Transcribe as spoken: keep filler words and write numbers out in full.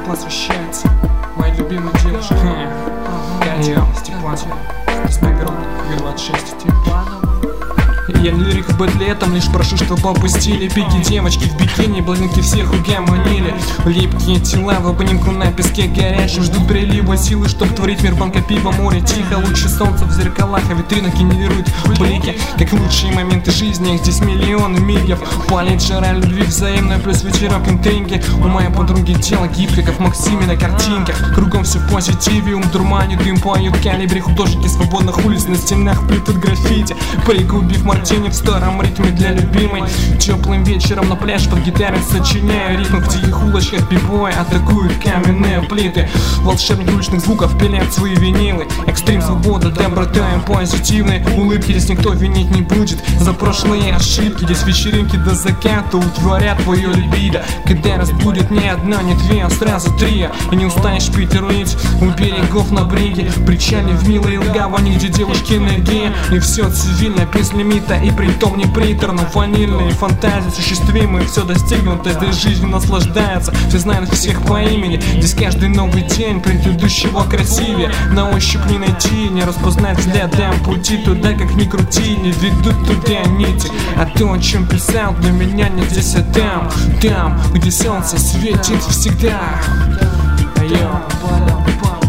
посвящается моей любимой девушке Катя Степановой из Бэкграунд двадцать шесть. Я не лирик в бэтле, там лишь прошу, чтобы опустили пики. Девочки в бикини, блондинки всех угомонили. Липкие тела в обнимку на песке горячем ждут прилива силы, чтоб творить мир. Банка пива, море тихо, лучи солнца в зеркалах, а витрина генерирует блики, как лучшие моменты жизни. Их здесь миллионы мигов. Палит жара любви взаимная, плюс вечерок интриги. У моей подруги тело гибкое, как в Максиме на картинках. Кругом все в позитиве, ум дурманит, дым поют калибре. Художники свободных улиц, на стенах плетут граффити. Пригубив мартини в старом ритме для любимой. Теплым вечером на пляж под гитарой сочиняю рифмы. В тихих улочках бибои атакуют каменные плиты. Волшебник уличных звуков пилят свои винилы. Экстрим, свобода, доброта и позитивные улыбки. Здесь никто винить не будет за прошлые ошибки. Здесь вечеринки до заката утворят твое либидо. Когда разбудит не одна, не две, а сразу три. И не устанешь петерлить у берегов на бриге. Причале в милой гавани, где девушки энергия. И все цивильно, без лимита, и притом не приторно. Ванильные фантазии осуществимые, все достигнуто. Здесь жизнь наслаждается, все знают всех по имени. Здесь каждый новый день предыдущего красивее. На ощупь не найти, не распознать взглядом пути. Туда как ни крути, не ведут туда нити. А то, о чем писал, для меня не здесь, а там. Там, где солнце светит всегда. Йо.